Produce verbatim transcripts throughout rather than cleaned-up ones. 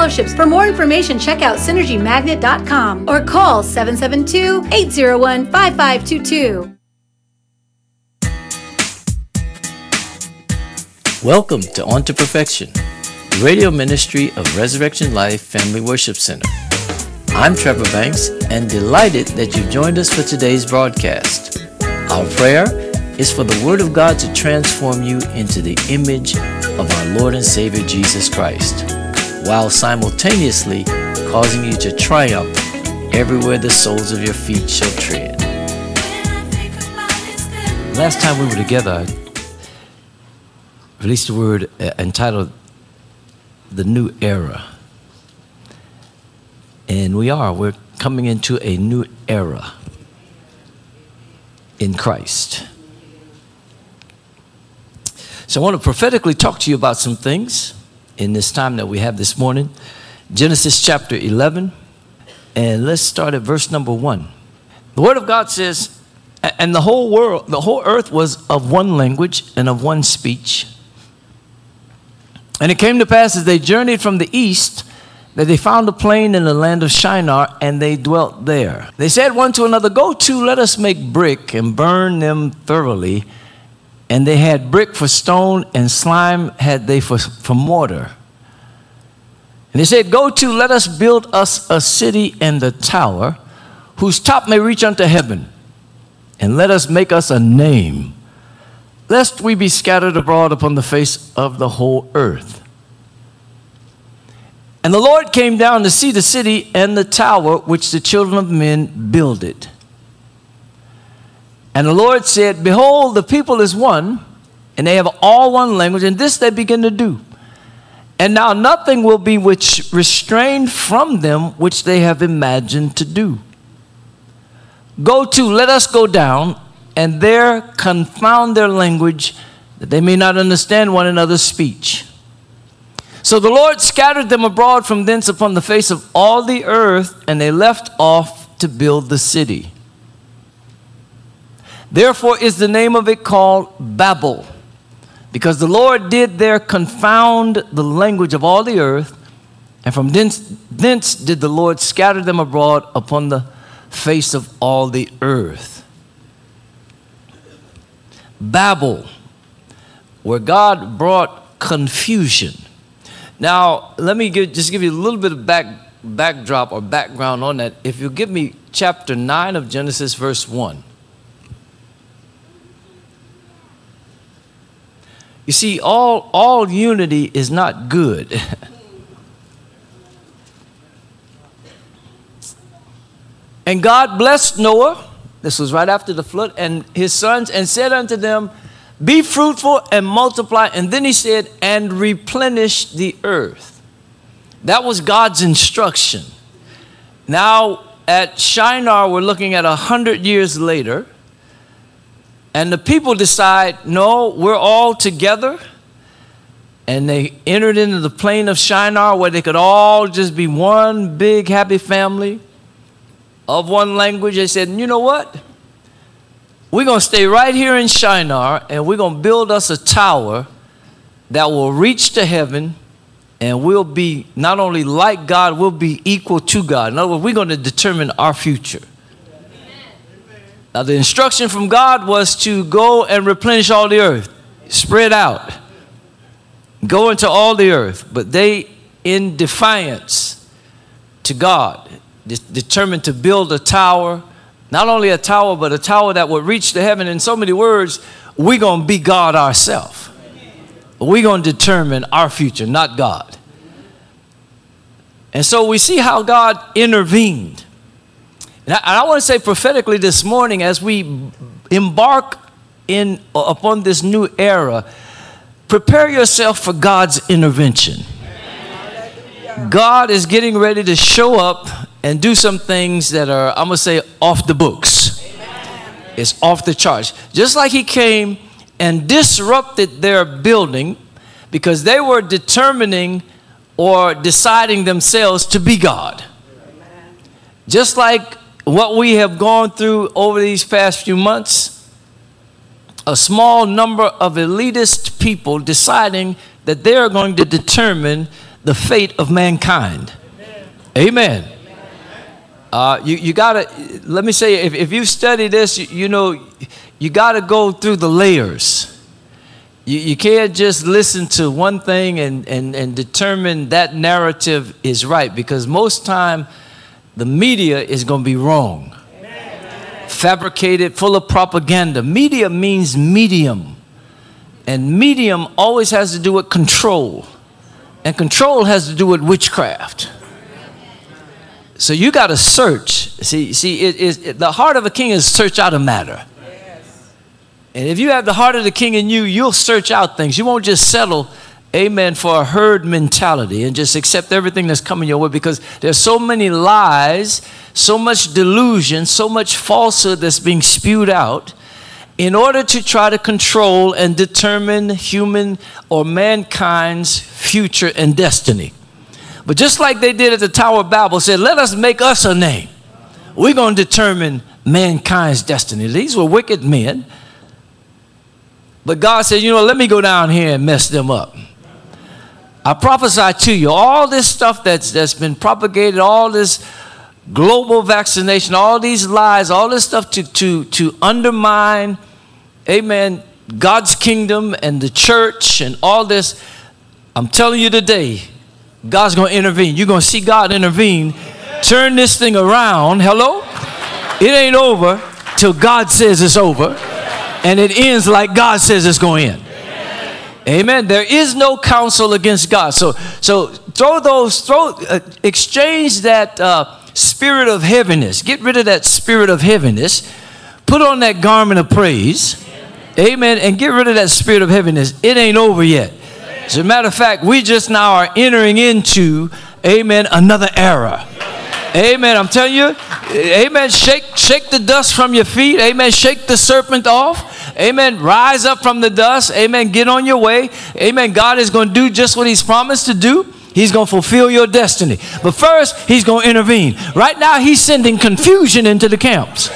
fellowships. For more information, check out synergy magnet dot com or call seven seven two, eight zero one, five five two two. Welcome to On to Perfection, the radio ministry of Resurrection Life Family Worship Center. I'm Trevor Banks and delighted that you've joined us for today's broadcast. Our prayer is for the Word of God to transform you into the image of our Lord and Savior Jesus Christ, while simultaneously causing you to triumph everywhere the soles of your feet shall tread. Last time we were together, I released a word entitled The New Era. And we are, we're coming into a new era in Christ. So I want to prophetically talk to you about some things in this time that we have this morning. Genesis chapter eleven, and let's start at verse number one. The Word of God says, and the whole world, the whole earth was of one language and of one speech. And it came to pass as they journeyed from the east that they found a plain in the land of Shinar, and they dwelt there. They said one to another, "Go to, let us make brick and burn them thoroughly." And they had brick for stone, and slime had they for, for mortar. And they said, "Go to, let us build us a city and a tower, whose top may reach unto heaven, and let us make us a name, lest we be scattered abroad upon the face of the whole earth." And the Lord came down to see the city and the tower which the children of men builded. And the Lord said, "Behold, the people is one, and they have all one language, and this they begin to do. And now nothing will be which restrained from them which they have imagined to do. Go to, let us go down, and there confound their language, that they may not understand one another's speech." So the Lord scattered them abroad from thence upon the face of all the earth, and they left off to build the city. Therefore is the name of it called Babel, because the Lord did there confound the language of all the earth, and from thence, thence did the Lord scatter them abroad upon the face of all the earth. Babel, where God brought confusion. Now, let me give, just give you a little bit of back, backdrop or background on that. If you give me chapter nine of Genesis, verse one. You see, all, all unity is not good. And God blessed Noah, this was right after the flood, and his sons, and said unto them, "Be fruitful and multiply." And then he said, "And replenish the earth." That was God's instruction. Now at Shinar, we're looking at a hundred years later, and the people decide, no, we're all together. And they entered into the plain of Shinar, where they could all just be one big happy family of one language. They said, "You know what? We're going to stay right here in Shinar, and we're going to build us a tower that will reach to heaven, and we'll be not only like God, we'll be equal to God." In other words, we're going to determine our future. Amen. Now, the instruction from God was to go and replenish all the earth, spread out, go into all the earth. But they, in defiance to God, de- determined to build a tower. Not only a tower, but a tower that would reach to heaven. In so many words, we're going to be God ourselves. We're going to determine our future, not God. And so we see how God intervened. And I, and I want to say prophetically this morning, as we embark in upon this new era, prepare yourself for God's intervention. God is getting ready to show up and do some things that are, I'm going to say, off the books. Amen. It's off the charts. Just like he came and disrupted their building because they were determining or deciding themselves to be God. Amen. Just like what we have gone through over these past few months, a small number of elitist people deciding that they are going to determine the fate of mankind. Amen. Uh, you you gotta, let me say, if, if you study this, you, you know, you gotta go through the layers. You, you can't just listen to one thing and, and, and determine that narrative is right, because most time the media is gonna be wrong. Amen. Fabricated, full of propaganda. Media means medium. And medium always has to do with control. And control has to do with witchcraft. So you got to search. See, see, it is it, the heart of a king is search out a matter. Yes. And if you have the heart of the king in you, you'll search out things. You won't just settle, amen, for a herd mentality and just accept everything that's coming your way, because there's so many lies, so much delusion, so much falsehood that's being spewed out in order to try to control and determine human or mankind's future and destiny. But just like they did at the Tower of Babel, said, let us make us a name. We're going to determine mankind's destiny. These were wicked men. But God said, you know, let me go down here and mess them up. I prophesy to you, all this stuff that's, that's been propagated, all this global vaccination, all these lies, all this stuff to, to, to undermine, amen, God's kingdom and the church and all this. I'm telling you today, God's going to intervene. You're going to see God intervene, turn this thing around. Hello? It ain't over till God says it's over, and it ends like God says it's going to end. Amen. There is no counsel against God. So, so throw those, throw, uh, exchange that uh, spirit of heaviness. Get rid of that spirit of heaviness. Put on that garment of praise. Amen. And get rid of that spirit of heaviness. It ain't over yet. As a matter of fact, we just now are entering into, amen, another era. Amen. I'm telling you, amen, shake, shake the dust from your feet. Amen. Shake the serpent off. Amen. Rise up from the dust. Amen. Get on your way. Amen. God is going to do just what he's promised to do. He's going to fulfill your destiny. But first, he's going to intervene. Right now, he's sending confusion into the camps.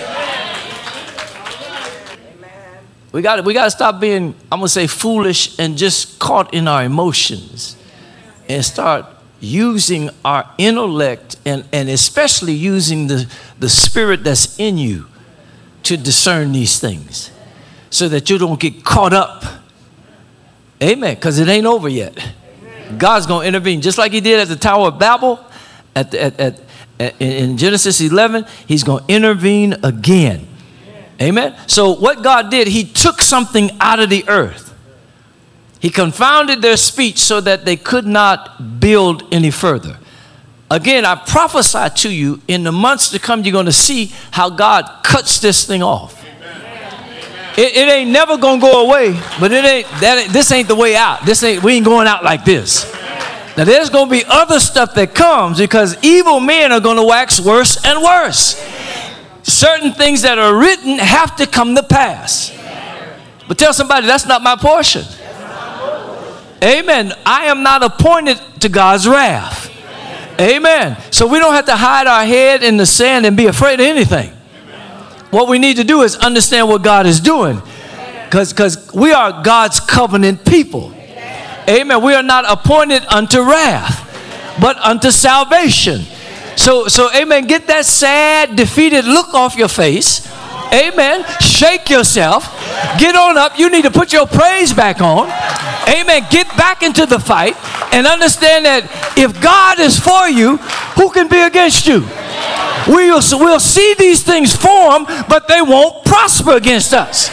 We got we got to stop being, I'm going to say, foolish and just caught in our emotions, and start using our intellect, and, and especially using the, the spirit that's in you to discern these things so that you don't get caught up. Amen. Because it ain't over yet. God's going to intervene just like he did at the Tower of Babel, at, the, at, at, at in Genesis eleven. He's going to intervene again. Amen. So what God did, he took something out of the earth. He confounded their speech so that they could not build any further. Again, I prophesy to you, in the months to come, you're going to see how God cuts this thing off. It, it ain't never going to go away, but it ain't that. This ain't the way out. This ain't, we ain't going out like this. Now there's going to be other stuff that comes, because evil men are going to wax worse and worse. Certain things that are written have to come to pass. But tell somebody, that's not my portion. Amen. I am not appointed to God's wrath. Amen. So we don't have to hide our head in the sand and be afraid of anything. What we need to do is understand what God is doing, because because we are God's covenant people. Amen. We are not appointed unto wrath, but unto salvation. So, so, amen, get that sad, defeated look off your face. Amen. Shake yourself. Get on up. You need to put your praise back on. Amen. Get back into the fight and understand that if God is for you, who can be against you? We will, we'll see these things form, but they won't prosper against us.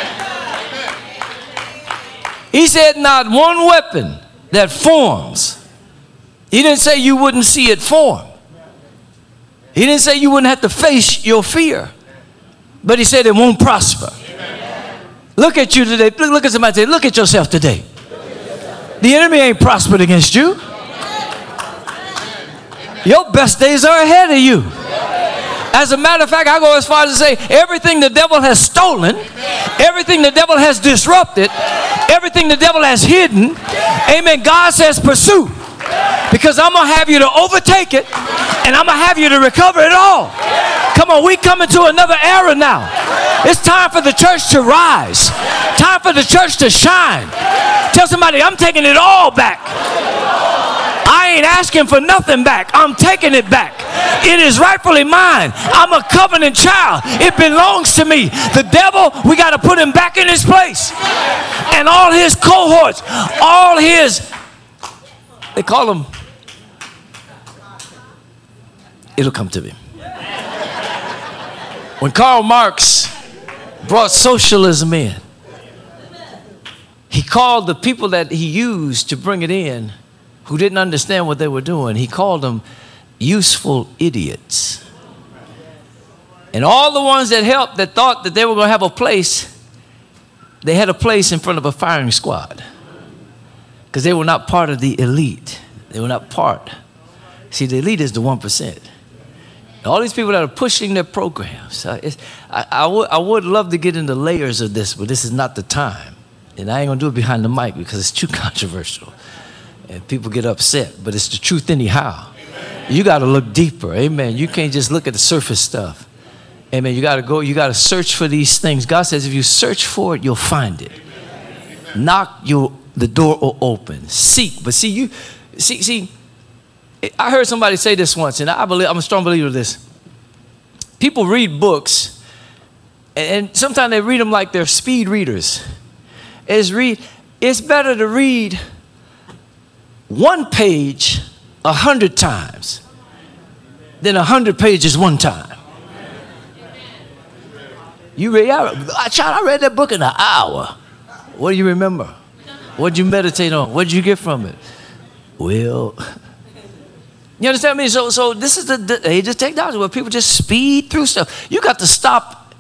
He said, not one weapon that forms. He didn't say you wouldn't see it form. He didn't say you wouldn't have to face your fear, but he said it won't prosper. Amen. Look at you today. Look, look at somebody and say, look at yourself today. The enemy ain't prospered against you. Your best days are ahead of you. As a matter of fact, I go as far as to say everything the devil has stolen, everything the devil has disrupted, everything the devil has hidden, amen, God says pursue. Because I'm going to have you to overtake it, and I'm going to have you to recover it all. Come on, we come into another era now. It's time for the church to rise. Time for the church to shine. Tell somebody, I'm taking it all back. I I ain't asking for nothing back. I'm taking it back. It is rightfully mine. I'm a covenant child. It belongs to me. The devil, we got to put him back in his place. And all his cohorts, all his, they call them, it'll come to me. When Karl Marx brought socialism in, he called the people that he used to bring it in, who didn't understand what they were doing, he called them useful idiots. And all the ones that helped, that thought that they were going to have a place, they had a place in front of a firing squad. Because they were not part of the elite. They were not part. See, the elite is the one percent. All these people that are pushing their programs. Uh, I, I, would, I would love to get into layers of this, but this is not the time. And I ain't going to do it behind the mic because it's too controversial. And people get upset, but it's the truth anyhow. You got to look deeper. Amen. You can't just look at the surface stuff. Amen. You got to go, you got to search for these things. God says if you search for it, you'll find it. Knock, you'll, the door will open. Seek. But see, you, see, see, I heard somebody say this once, and I believe, I'm a strong believer of this. People read books, and, and sometimes they read them like they're speed readers. It's, read, it's better to read one page a hundred times than a hundred pages one time. You read, I, child, I read that book in an hour. What do you remember? What did you meditate on? What did you get from it? Well, you understand me? So, so this is the, the age of technology where people just speed through stuff. You got to stop.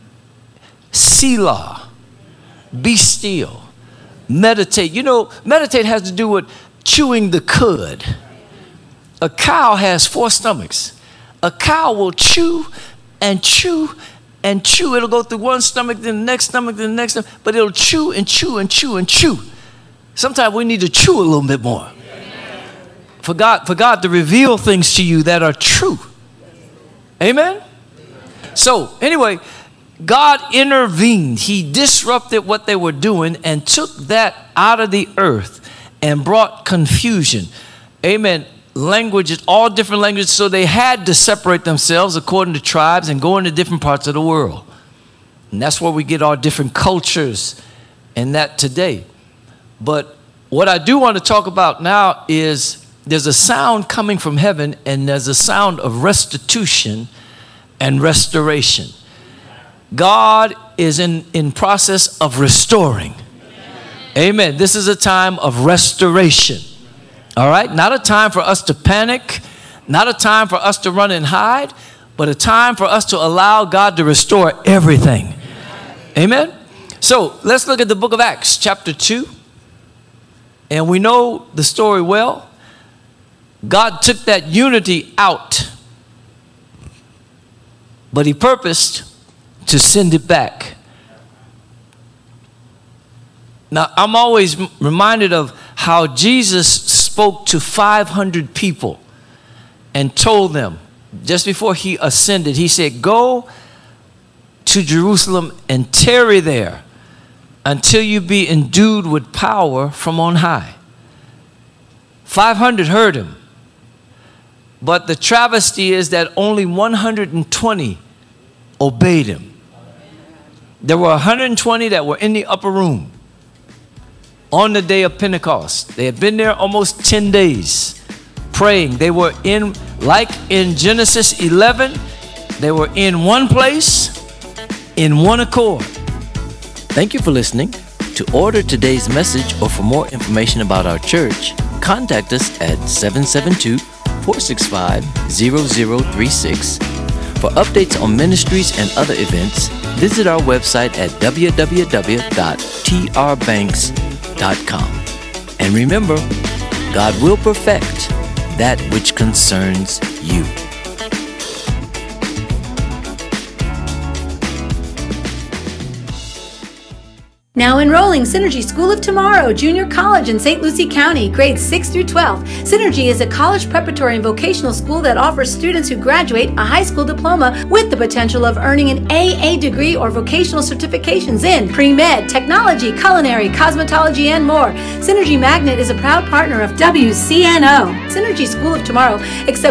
Selah. Be still. Meditate. You know, meditate has to do with chewing the cud. A cow has four stomachs. A cow will chew and chew and chew. It'll go through one stomach, then the next stomach, then the next stomach, but it'll chew and chew and chew and chew. Sometimes we need to chew a little bit more. For God, for God to reveal things to you that are true. Amen? So, anyway, God intervened. He disrupted what they were doing and took that out of the earth and brought confusion. Amen. Languages, all different languages, so they had to separate themselves according to tribes and go into different parts of the world. And that's where we get our different cultures and that today. But what I do want to talk about now is there's a sound coming from heaven, and there's a sound of restitution and restoration. God is in, in process of restoring. Amen. This is a time of restoration. All right? Not a time for us to panic, not a time for us to run and hide, but a time for us to allow God to restore everything. Amen? So let's look at the book of Acts, chapter two. And we know the story well. God took that unity out, but he purposed to send it back. Now, I'm always reminded of how Jesus spoke to five hundred people and told them, just before he ascended, he said, go to Jerusalem and tarry there until you be endued with power from on high. five hundred heard him. But the travesty is that only one hundred twenty obeyed him. There were one hundred twenty that were in the upper room on the day of Pentecost. They had been there almost ten days praying. They were in, like in Genesis eleven, they were in one place, in one accord. Thank you for listening. To order today's message or for more information about our church, contact us at seven seven two, four six five, zero zero three six. For updates on ministries and other events, visit our website at w w w dot t r banks dot com. And remember, God will perfect that which concerns you. Now enrolling Synergy School of Tomorrow Junior College in Saint Lucie County, grades six through twelve. Synergy is a college preparatory and vocational school that offers students who graduate a high school diploma with the potential of earning an A A degree or vocational certifications in pre-med, technology, culinary, cosmetology, and more. Synergy Magnet is a proud partner of W C N O. Synergy School of Tomorrow accepts